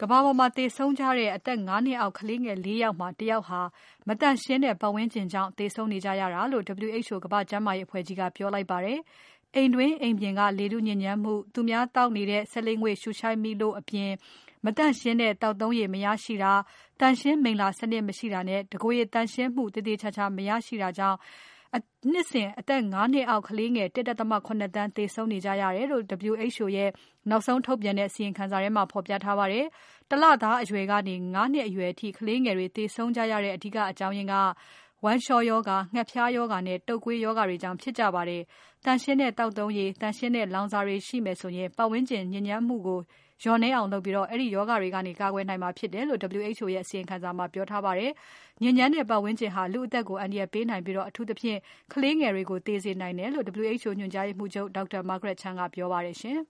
ကမ္ဘာပေါ်မှာသေဆုံးကြတဲ့အသက် ၅ နှစ်အောက်ကလေးငယ် ၄ ယောက်မှာ ၁ ယောက်ဟာမသန့်ရှင်းတဲ့ပတ်ဝန်းကျင်ကြောင့်သေဆုံးနေကြရတာလို့ WHO ကမ္ဘာ့ကျန်းမာရေးအဖွဲ့ကြီးကပြောလိုက်ပါတယ်။ အိမ်တွင်းအိမ်ပြင်ကလေထုညစ်ညမ်းမှု၊ သူများသောက်နေတဲ့စက်လိပ်ငွေ့ရှုရှိုက်မိလို့အပြင် မသန့်ရှင်းတဲ့သောက်သုံးရေမရရှိတာ၊ သန့်ရှင်းမိလ္လာစနစ်မရှိတာနဲ့ တကိုယ်ရေသန့်ရှင်းမှုသေသေချာချာမရရှိတာကြောင့် နှစ်စဉ်အသက် ၅ နှစ်အောက်ကလေးငယ် ၁.၇ သန်းသေဆုံးနေကြရတယ်လို့ WHO ရဲ့နောက်ဆုံးထုတ်ပြန်တဲ့အစီရင်ခံစာထဲမှာဖော်ပြထားပါတယ်။ တလသားအရွယ်ကနေ ၅ နှစ်အရွယ်အထိကလေးငယ်တွေသေဆုံးကြရတဲ့အဓိကအကြောင်းရင်းက ဝမ်းလျှောရောဂါ၊ ငှက်ဖျားရောဂါနဲ့ တုပ်ကွေးရောဂါတွေကြောင့်ဖြစ်ကြပါတယ်။ သန့်ရှင်းတဲ့သောက်သုံးရေ၊ သန့်ရှင်းတဲ့လောင်စာတွေရှိမယ်ဆိုရင် ပတ်ဝန်းကျင်ညစ်ညမ်းမှုကိုလျော့နည်းအောင်လုပ်ပြီး အဲဒီရောဂါတွေကနေကာကွယ်နိုင်မှာဖြစ်တယ်လို့ WHO ရဲ့အစီရင်ခံစာမှာပြောထားပါတယ်။ ညစ်ညမ်းတဲ့ပတ်ဝန်းကျင်ဟာလူ့အသက်ကိုအန္တရာယ်ပေးနိုင်ပြီးအထူးသဖြင့်ကလေးငယ်တွေကိုသေစေနိုင်တယ်လို့ WHO ညွှန်ကြားရေးမှူးချုပ် Dr. Margaret Chan ကပြောပါတယ်ရှင်။